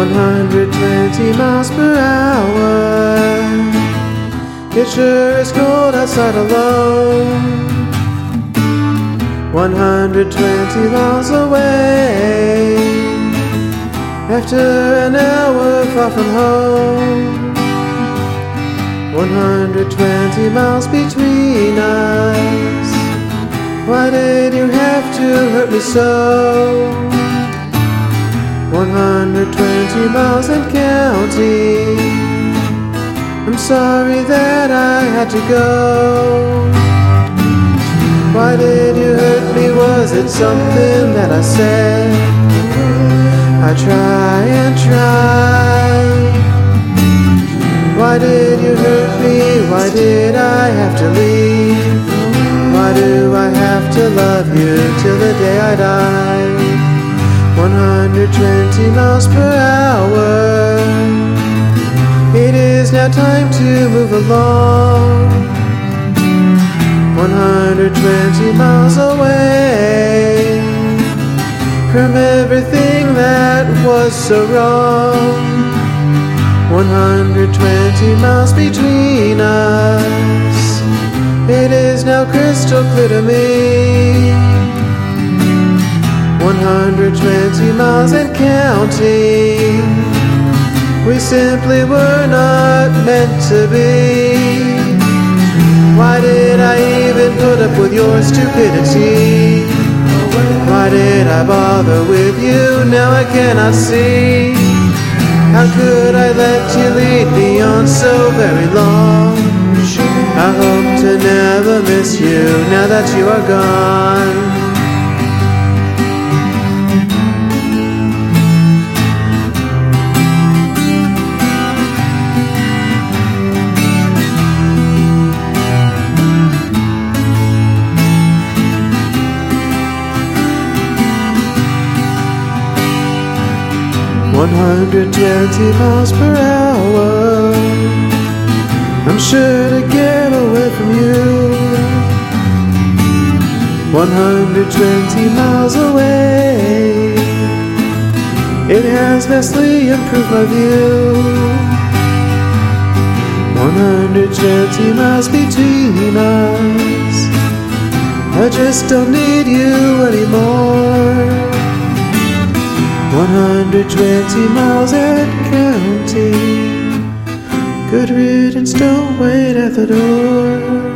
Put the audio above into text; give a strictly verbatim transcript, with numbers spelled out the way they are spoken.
one hundred twenty miles per hour. It sure is cold outside alone. one hundred twenty miles away, after an hour far from home. one hundred twenty miles between us. Why did you have to hurt me so? one hundred twenty miles and counting. I'm sorry that I had to go. Why did you hurt me? Was it something that I said? I try and try. Why did you hurt me? Why did I have to leave? Why do I have to love you till the day I die? one hundred twenty miles per hour. It is now time to move along. one hundred twenty miles away from everything that was so wrong. one hundred twenty miles between us. It is now crystal clear to me. one hundred twenty miles and counting. We simply were not meant to be. Why did I even put up with your stupidity? Why did I bother with you? Now I cannot see. How could I let you lead me on so very long? I hope to never miss you now that you are gone. one hundred twenty miles per hour. I'm sure to get away from you. one hundred twenty miles away. It has vastly improved my view. one hundred twenty miles between us. I just don't need you anymore. one hundred twenty miles and counting. Good riddance, don't wait at the door.